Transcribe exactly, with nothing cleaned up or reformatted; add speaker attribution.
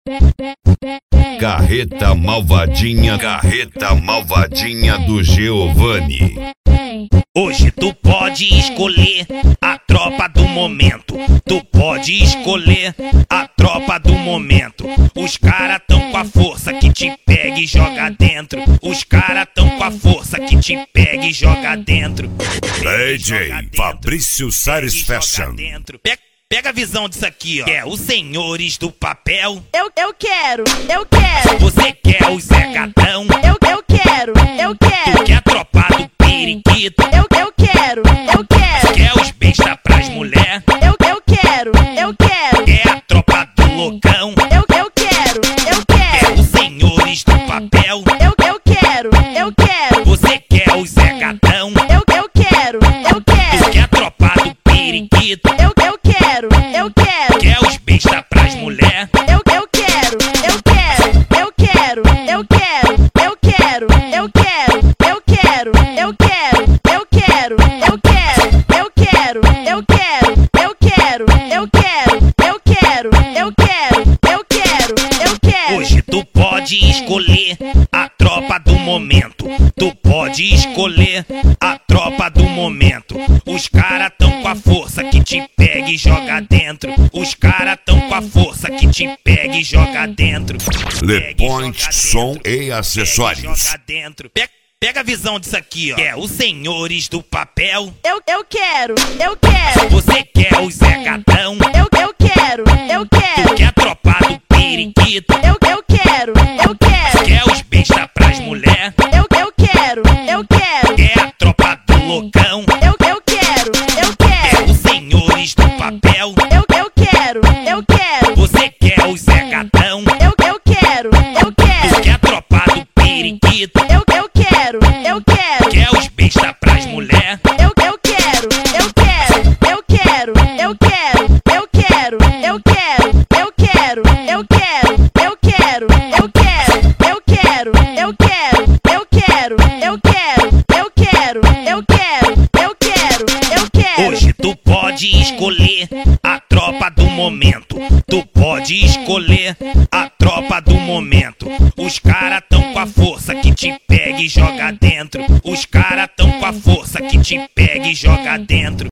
Speaker 1: Carreta malvadinha, carreta malvadinha do Giovanni.
Speaker 2: Hoje tu pode escolher a tropa do momento. Tu pode escolher a tropa do momento. Os caras tão com a força que te pega e joga dentro. Os caras tão com a força que te pega e joga dentro.
Speaker 1: D J Fabrício Sares Fashion.
Speaker 2: Pega, pega a visão disso aqui, ó. É os senhores do papel.
Speaker 3: Eu, eu quero, eu quero.
Speaker 2: Você quer o Zé Gatão.
Speaker 3: Eu, eu quero, eu quero.
Speaker 2: Tu quer a tropa do periquito.
Speaker 3: Eu, eu quero, eu quero.
Speaker 2: Quer os besta pras mulher.
Speaker 3: Eu, eu quero, eu quero.
Speaker 2: Quer a tropa do loucão.
Speaker 3: Eu, eu quero, eu quero.
Speaker 2: Quer os senhores do papel.
Speaker 3: Eu, eu quero, eu quero.
Speaker 2: Você quer o Zé Gatão.
Speaker 3: Eu, eu quero, eu quero.
Speaker 2: Tu quer a tropa do periquito.
Speaker 3: Eu, eu quero, eu quero.
Speaker 2: Quer os besta pras mulher.
Speaker 3: Eu, eu quero, eu quero. Eu quero, eu quero. Eu quero, eu quero. Eu quero, eu quero. Eu quero, eu quero. Eu quero, eu quero. Eu quero, eu quero. Eu quero, eu quero. Eu quero, eu quero.
Speaker 2: Hoje tu pode escolher a tropa do momento. Tu pode escolher a tropa do momento. Os caras tão com a força que te pega e joga dentro. Os caras tão com a força que te pega e joga dentro.
Speaker 1: Le Point Som e Acessórios.
Speaker 2: Joga dentro. Pega, pega a visão disso aqui, ó. É os senhores do papel.
Speaker 3: Eu, eu quero, eu quero.
Speaker 2: Você quer o Zé Gatão.
Speaker 3: Eu, eu quero, eu
Speaker 2: Tu
Speaker 3: quero.
Speaker 2: quer a tropa do periquito.
Speaker 3: Eu, eu quero, eu quero.
Speaker 2: Quer os besta pras mulher.
Speaker 3: Eu, eu quero, eu quero.
Speaker 2: Quer a tropa do loucão.
Speaker 3: Eu, eu quero, eu
Speaker 2: Quer
Speaker 3: quero.
Speaker 2: os senhores do papel.
Speaker 3: Eu, eu quero, eu quero.
Speaker 2: Você quer o Zé Gatão.
Speaker 3: Eu, eu quero, eu
Speaker 2: Tu
Speaker 3: quero.
Speaker 2: quer a tropa do periquito.
Speaker 3: Eu, eu quero, eu quero.
Speaker 2: Quer os besta pras mulher.
Speaker 3: Eu, eu quero, eu quero. Eu quero, eu quero. Eu quero, eu quero. Eu quero, eu quero. Eu quero, eu quero. Eu quero, eu quero. Eu quero, eu quero. Eu quero, eu quero. Eu quero, eu quero.
Speaker 2: Hoje tu pode escolher a tropa do momento. Tu pode escolher a tropa do momento. Os caras tão com a força que te pega e joga dentro. Os caras tão com a força que te pega e joga dentro.